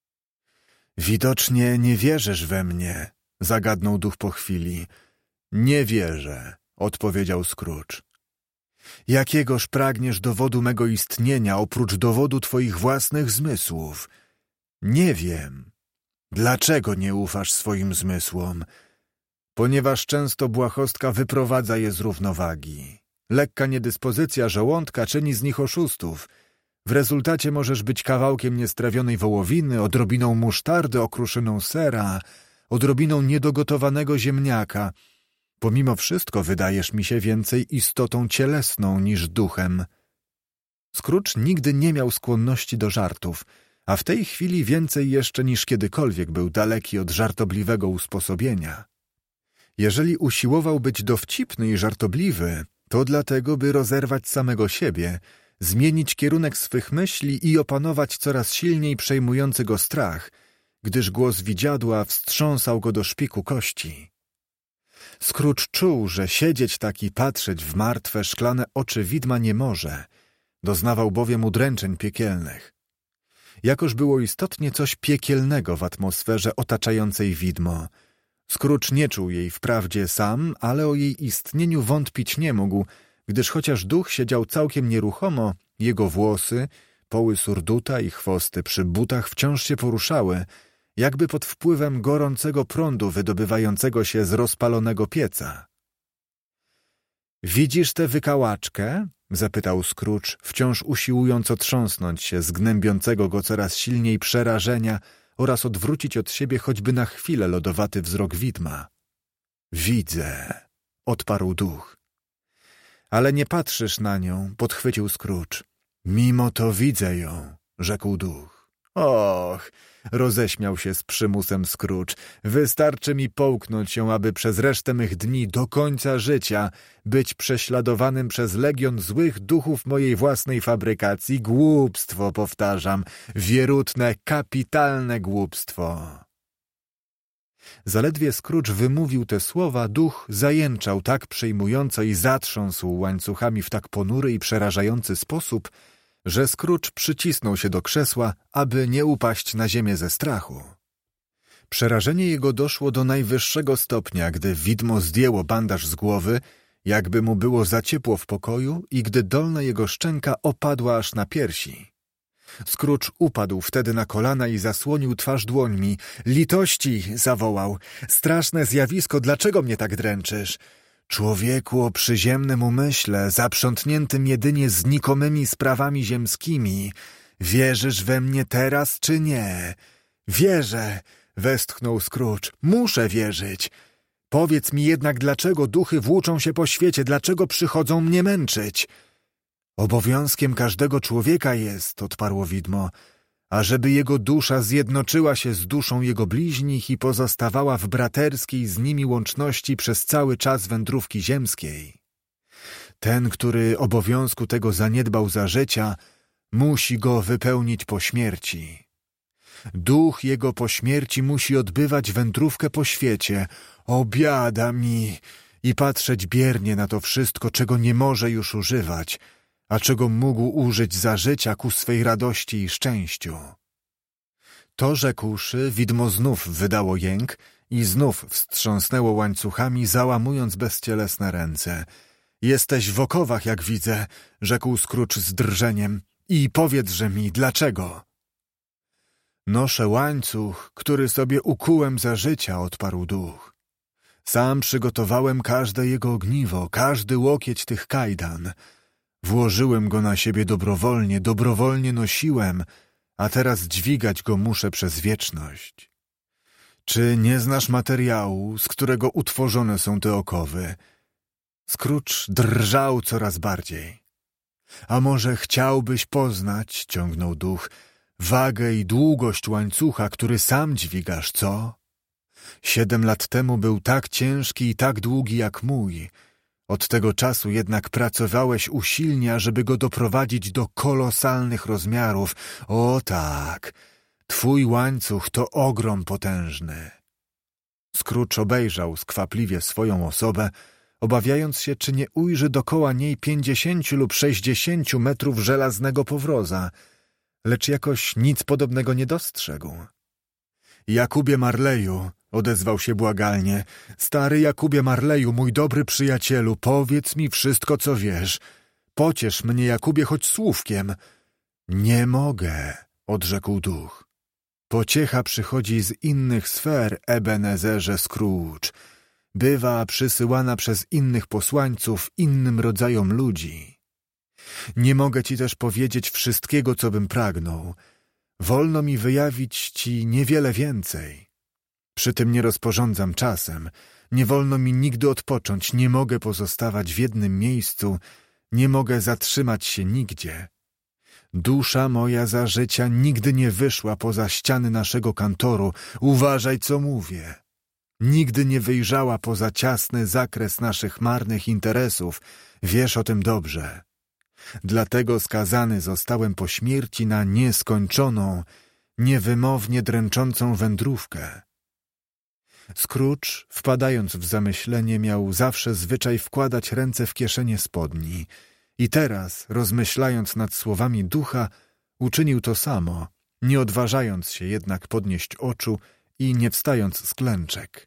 Widocznie nie wierzysz we mnie, zagadnął duch po chwili. Nie wierzę, odpowiedział Scrooge. Jakiegoż pragniesz dowodu mego istnienia oprócz dowodu twoich własnych zmysłów? Nie wiem. Dlaczego nie ufasz swoim zmysłom? Ponieważ często błahostka wyprowadza je z równowagi. Lekka niedyspozycja żołądka czyni z nich oszustów. W rezultacie możesz być kawałkiem niestrawionej wołowiny, odrobiną musztardy, okruszyną sera, odrobiną niedogotowanego ziemniaka. Pomimo wszystko wydajesz mi się więcej istotą cielesną niż duchem. Scrooge nigdy nie miał skłonności do żartów, a w tej chwili więcej jeszcze niż kiedykolwiek był daleki od żartobliwego usposobienia. Jeżeli usiłował być dowcipny i żartobliwy, to dlatego, by rozerwać samego siebie, zmienić kierunek swych myśli i opanować coraz silniej przejmujący go strach, gdyż głos widziadła wstrząsał go do szpiku kości. Scrooge czuł, że siedzieć tak i patrzeć w martwe, szklane oczy widma nie może, doznawał bowiem udręczeń piekielnych. Jakoż było istotnie coś piekielnego w atmosferze otaczającej widmo. Scrooge nie czuł jej wprawdzie sam, ale o jej istnieniu wątpić nie mógł, gdyż chociaż duch siedział całkiem nieruchomo, jego włosy, poły surduta i chwosty przy butach wciąż się poruszały, jakby pod wpływem gorącego prądu wydobywającego się z rozpalonego pieca. Widzisz tę wykałaczkę? Zapytał Scrooge, wciąż usiłując otrząsnąć się z gnębiącego go coraz silniej przerażenia oraz odwrócić od siebie choćby na chwilę lodowaty wzrok widma. Widzę, odparł duch. Ale nie patrzysz na nią, podchwycił Scrooge. Mimo to widzę ją, rzekł duch. Och, roześmiał się z przymusem Scrooge. Wystarczy mi połknąć ją, aby przez resztę mych dni do końca życia być prześladowanym przez legion złych duchów mojej własnej fabrykacji. Głupstwo, powtarzam, wierutne, kapitalne głupstwo. Zaledwie Scrooge wymówił te słowa, duch zajęczał tak przejmująco i zatrząsł łańcuchami w tak ponury i przerażający sposób, że Scrooge przycisnął się do krzesła, aby nie upaść na ziemię ze strachu. Przerażenie jego doszło do najwyższego stopnia, gdy widmo zdjęło bandaż z głowy, jakby mu było za ciepło w pokoju i gdy dolna jego szczęka opadła aż na piersi. Scrooge upadł wtedy na kolana i zasłonił twarz dłońmi. Litości! Zawołał. Straszne zjawisko, dlaczego mnie tak dręczysz? Człowieku o przyziemnym umyśle, zaprzątniętym jedynie znikomymi sprawami ziemskimi. Wierzysz we mnie teraz, czy nie? Wierzę! Westchnął Scrooge. Muszę wierzyć! Powiedz mi jednak, dlaczego duchy włóczą się po świecie, dlaczego przychodzą mnie męczyć? Obowiązkiem każdego człowieka jest, odparło widmo, ażeby jego dusza zjednoczyła się z duszą jego bliźnich i pozostawała w braterskiej z nimi łączności przez cały czas wędrówki ziemskiej. Ten, który obowiązku tego zaniedbał za życia, musi go wypełnić po śmierci. Duch jego po śmierci musi odbywać wędrówkę po świecie, o biada mi, i patrzeć biernie na to wszystko, czego nie może już używać, a czego mógł użyć za życia ku swej radości i szczęściu. To rzekłszy, widmo znów wydało jęk i znów wstrząsnęło łańcuchami, załamując bezcielesne ręce. Jesteś w okowach, jak widzę, rzekł Scrooge z drżeniem, i powiedz-że mi, dlaczego? Noszę łańcuch, który sobie ukułem za życia, odparł duch. Sam przygotowałem każde jego ogniwo, każdy łokieć tych kajdan. Włożyłem go na siebie dobrowolnie nosiłem, a teraz dźwigać go muszę przez wieczność. Czy nie znasz materiału, z którego utworzone są te okowy? Scrooge drżał coraz bardziej. A może chciałbyś poznać, ciągnął duch, wagę i długość łańcucha, który sam dźwigasz, co? 7 lat temu był tak ciężki i tak długi jak mój. Od tego czasu jednak pracowałeś usilnie, ażeby go doprowadzić do kolosalnych rozmiarów. O tak, twój łańcuch to ogrom potężny. Scrooge obejrzał skwapliwie swoją osobę, obawiając się, czy nie ujrzy dokoła niej 50 lub 60 metrów żelaznego powroza, lecz jakoś nic podobnego nie dostrzegł. Jakubie Marleyu, odezwał się błagalnie, stary Jakubie Marleyu, mój dobry przyjacielu, powiedz mi wszystko, co wiesz. Pociesz mnie, Jakubie, choć słówkiem. Nie mogę, odrzekł duch. Pociecha przychodzi z innych sfer, Ebenezerze Scrooge. Bywa przysyłana przez innych posłańców innym rodzajom ludzi. Nie mogę ci też powiedzieć wszystkiego, co bym pragnął. Wolno mi wyjawić ci niewiele więcej. Przy tym nie rozporządzam czasem. Nie wolno mi nigdy odpocząć. Nie mogę pozostawać w jednym miejscu. Nie mogę zatrzymać się nigdzie. Dusza moja za życia nigdy nie wyszła poza ściany naszego kantoru. Uważaj, co mówię. Nigdy nie wyjrzała poza ciasny zakres naszych marnych interesów. Wiesz o tym dobrze. Dlatego skazany zostałem po śmierci na nieskończoną, niewymownie dręczącą wędrówkę. Scrooge, wpadając w zamyślenie, miał zawsze zwyczaj wkładać ręce w kieszenie spodni i teraz, rozmyślając nad słowami ducha, uczynił to samo, nie odważając się jednak podnieść oczu i nie wstając z klęczek.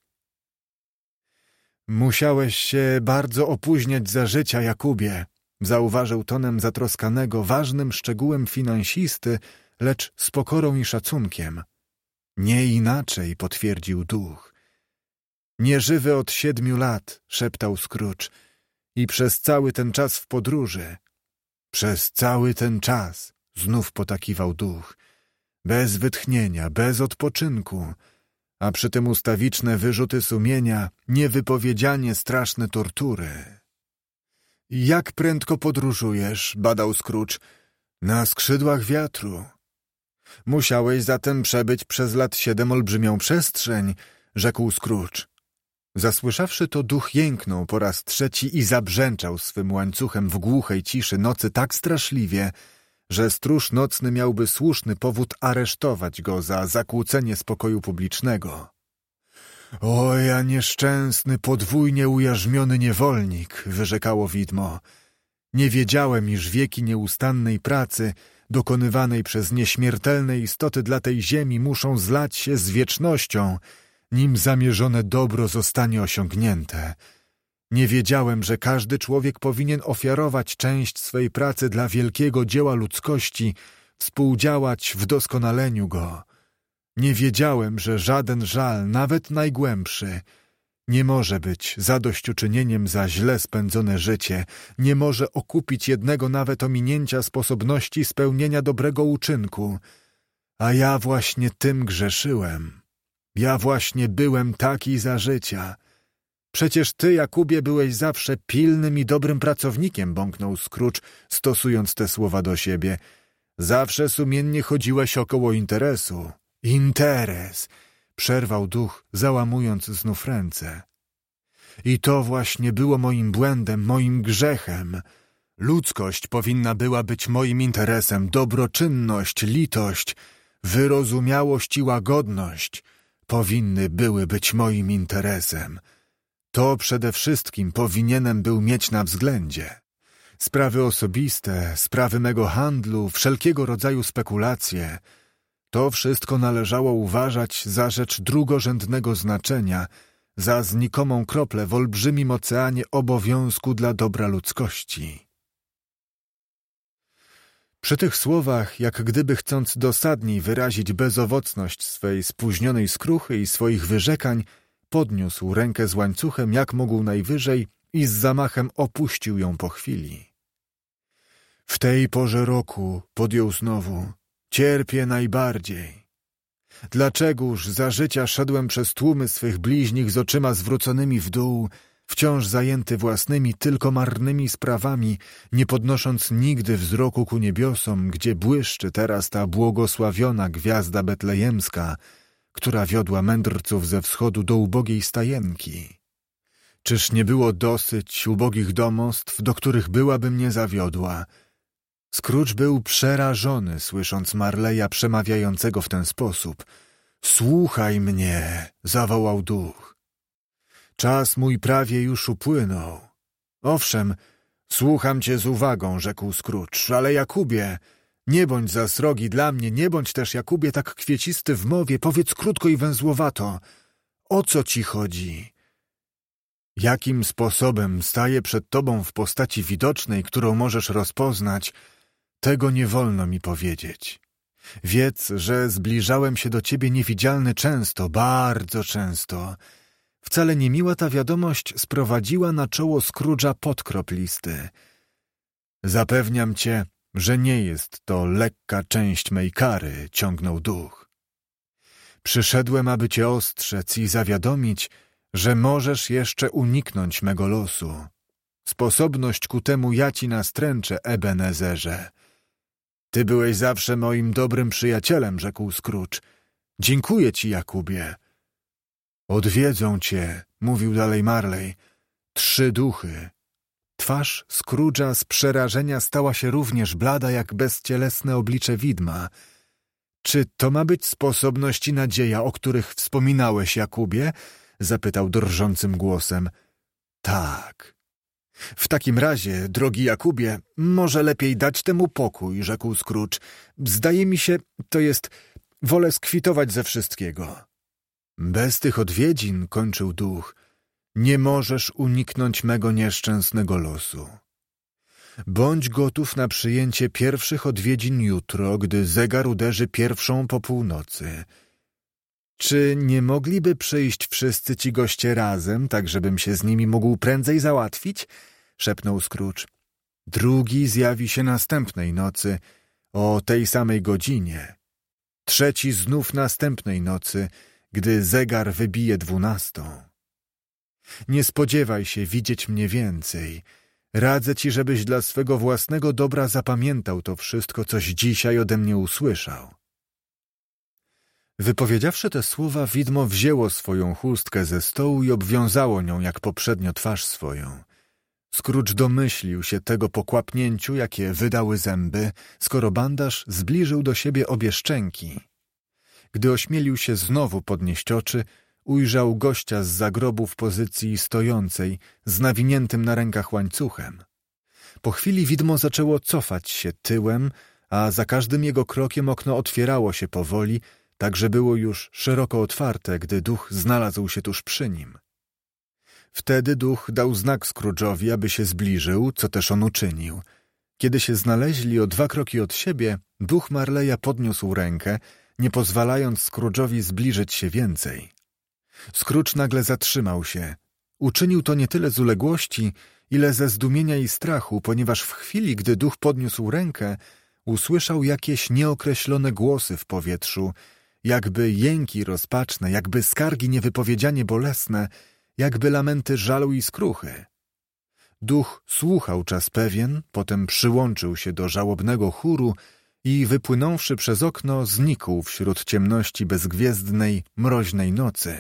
Musiałeś się bardzo opóźniać za życia, Jakubie, zauważył tonem zatroskanego, ważnym szczegółem finansisty, lecz z pokorą i szacunkiem. Nie inaczej, potwierdził duch. Nieżywy od 7 lat, szeptał Scrooge, i przez cały ten czas w podróży. Przez cały ten czas, znów potakiwał duch. Bez wytchnienia, bez odpoczynku, a przy tym ustawiczne wyrzuty sumienia, niewypowiedzianie straszne tortury. Jak prędko podróżujesz, badał Scrooge. Na skrzydłach wiatru. Musiałeś zatem przebyć przez lat 7 olbrzymią przestrzeń, rzekł Scrooge. Zasłyszawszy to, duch jęknął po raz 3 i zabrzęczał swym łańcuchem w głuchej ciszy nocy tak straszliwie, że stróż nocny miałby słuszny powód aresztować go za zakłócenie spokoju publicznego. O, ja nieszczęsny, podwójnie ujarzmiony niewolnik, wyrzekało widmo. Nie wiedziałem, iż wieki nieustannej pracy, dokonywanej przez nieśmiertelne istoty dla tej ziemi, muszą zlać się z wiecznością, nim zamierzone dobro zostanie osiągnięte. Nie wiedziałem, że każdy człowiek powinien ofiarować część swej pracy dla wielkiego dzieła ludzkości, współdziałać w doskonaleniu go. Nie wiedziałem, że żaden żal, nawet najgłębszy, nie może być zadośćuczynieniem za źle spędzone życie, nie może okupić jednego nawet ominięcia sposobności spełnienia dobrego uczynku. A ja właśnie tym grzeszyłem. Ja właśnie byłem taki za życia. Przecież ty, Jakubie, byłeś zawsze pilnym i dobrym pracownikiem, bąknął Scrooge, stosując te słowa do siebie. Zawsze sumiennie chodziłeś około interesu. Interes! Przerwał duch, załamując znów ręce. I to właśnie było moim błędem, moim grzechem. Ludzkość powinna była być moim interesem, dobroczynność, litość, wyrozumiałość i łagodność powinny były być moim interesem. To przede wszystkim powinienem był mieć na względzie. Sprawy osobiste, sprawy mego handlu, wszelkiego rodzaju spekulacje, to wszystko należało uważać za rzecz drugorzędnego znaczenia, za znikomą kroplę w olbrzymim oceanie obowiązku dla dobra ludzkości. Przy tych słowach, jak gdyby chcąc dosadniej wyrazić bezowocność swej spóźnionej skruchy i swoich wyrzekań, podniósł rękę z łańcuchem jak mógł najwyżej i z zamachem opuścił ją po chwili. W tej porze roku, podjął znowu, cierpię najbardziej. Dlaczegoż za życia szedłem przez tłumy swych bliźnich z oczyma zwróconymi w dół, wciąż zajęty własnymi tylko marnymi sprawami, nie podnosząc nigdy wzroku ku niebiosom, gdzie błyszczy teraz ta błogosławiona gwiazda betlejemska, która wiodła mędrców ze wschodu do ubogiej stajenki. Czyż nie było dosyć ubogich domostw, do których byłaby mnie zawiodła? Scrooge był przerażony, słysząc Marleya przemawiającego w ten sposób. Słuchaj mnie, zawołał duch. Czas mój prawie już upłynął. Owszem, słucham cię z uwagą, rzekł Scrooge, ale Jakubie, nie bądź za srogi dla mnie, nie bądź też, Jakubie, tak kwiecisty w mowie, powiedz krótko i węzłowato. O co ci chodzi? Jakim sposobem staję przed tobą w postaci widocznej, którą możesz rozpoznać, tego nie wolno mi powiedzieć. Wiedz, że zbliżałem się do ciebie niewidzialny często, bardzo często. Wcale niemiła ta wiadomość sprowadziła na czoło Scrooge'a podkrop listy. Zapewniam cię, że nie jest to lekka część mej kary, ciągnął duch. Przyszedłem, aby cię ostrzec i zawiadomić, że możesz jeszcze uniknąć mego losu. Sposobność ku temu ja ci nastręczę, Ebenezerze. Ty byłeś zawsze moim dobrym przyjacielem, rzekł Scrooge. Dziękuję ci, Jakubie. Odwiedzą cię, mówił dalej Marley, 3 duchy. Twarz Scrooge'a z przerażenia stała się również blada jak bezcielesne oblicze widma. Czy to ma być sposobność i nadzieja, o których wspominałeś, Jakubie? Zapytał drżącym głosem. Tak. W takim razie, drogi Jakubie, może lepiej dać temu pokój, rzekł Scrooge. Zdaje mi się, to jest, wolę skwitować ze wszystkiego. Bez tych odwiedzin, kończył duch, nie możesz uniknąć mego nieszczęsnego losu. Bądź gotów na przyjęcie pierwszych odwiedzin jutro, gdy zegar uderzy 1:00 po północy. Czy nie mogliby przyjść wszyscy ci goście razem, tak żebym się z nimi mógł prędzej załatwić? Szepnął Scrooge. Drugi zjawi się następnej nocy, o tej samej godzinie. Trzeci znów następnej nocy, gdy zegar wybije 12. Nie spodziewaj się widzieć mnie więcej. Radzę ci, żebyś dla swego własnego dobra zapamiętał to wszystko, coś dzisiaj ode mnie usłyszał. Wypowiedziawszy te słowa, widmo wzięło swoją chustkę ze stołu i obwiązało nią jak poprzednio twarz swoją. Scrooge domyślił się tego po kłapnięciu, jakie wydały zęby, skoro bandaż zbliżył do siebie obie szczęki. Gdy ośmielił się znowu podnieść oczy, ujrzał gościa z zagrobu w pozycji stojącej, z nawiniętym na rękach łańcuchem. Po chwili widmo zaczęło cofać się tyłem, a za każdym jego krokiem okno otwierało się powoli, tak że było już szeroko otwarte, gdy duch znalazł się tuż przy nim. Wtedy duch dał znak Scrooge'owi, aby się zbliżył, co też on uczynił. Kiedy się znaleźli o 2 kroki od siebie, duch Marleya podniósł rękę, nie pozwalając Scrooge'owi zbliżyć się więcej. Scrooge nagle zatrzymał się. Uczynił to nie tyle z uległości, ile ze zdumienia i strachu, ponieważ w chwili, gdy duch podniósł rękę, usłyszał jakieś nieokreślone głosy w powietrzu, jakby jęki rozpaczne, jakby skargi niewypowiedzianie bolesne, jakby lamenty żalu i skruchy. Duch słuchał czas pewien, potem przyłączył się do żałobnego chóru i wypłynąwszy przez okno znikł wśród ciemności bezgwiezdnej, mroźnej nocy.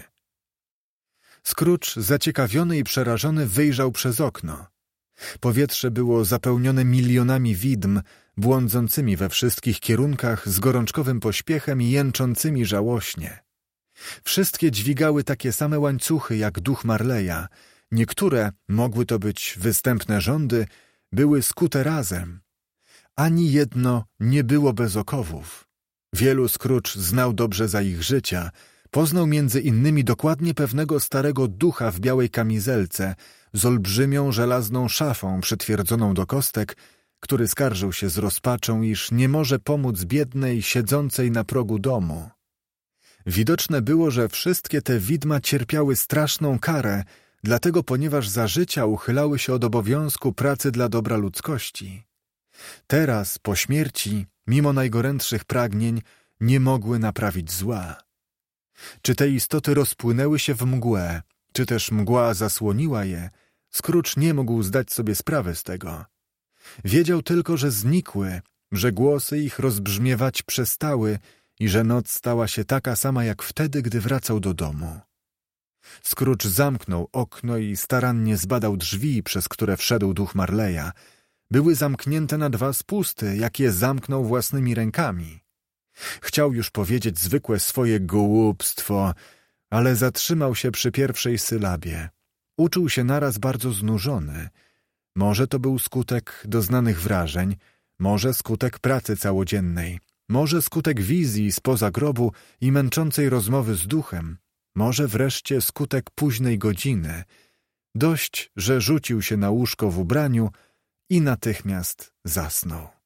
Scrooge, zaciekawiony i przerażony, wyjrzał przez okno. Powietrze było zapełnione milionami widm, błądzącymi we wszystkich kierunkach z gorączkowym pośpiechem i jęczącymi żałośnie. Wszystkie dźwigały takie same łańcuchy jak duch Marleya. Niektóre, mogły to być występne rządy, były skute razem. Ani jedno nie było bez okowów. Wielu Scrooge znał dobrze za ich życia. Poznał między innymi dokładnie pewnego starego ducha w białej kamizelce z olbrzymią żelazną szafą przytwierdzoną do kostek, który skarżył się z rozpaczą, iż nie może pomóc biednej siedzącej na progu domu. Widoczne było, że wszystkie te widma cierpiały straszną karę, dlatego ponieważ za życia uchylały się od obowiązku pracy dla dobra ludzkości. Teraz, po śmierci, mimo najgorętszych pragnień, nie mogły naprawić zła. Czy te istoty rozpłynęły się w mgłę, czy też mgła zasłoniła je, Scrooge nie mógł zdać sobie sprawy z tego. Wiedział tylko, że znikły, że głosy ich rozbrzmiewać przestały i że noc stała się taka sama jak wtedy, gdy wracał do domu. Scrooge zamknął okno i starannie zbadał drzwi, przez które wszedł duch Marleya. Były zamknięte na 2 spusty, jak je zamknął własnymi rękami. Chciał już powiedzieć zwykłe swoje głupstwo, ale zatrzymał się przy pierwszej sylabie. Uczuł się naraz bardzo znużony. Może to był skutek doznanych wrażeń, może skutek pracy całodziennej, może skutek wizji spoza grobu i męczącej rozmowy z duchem, może wreszcie skutek późnej godziny. Dość, że rzucił się na łóżko w ubraniu i natychmiast zasnął.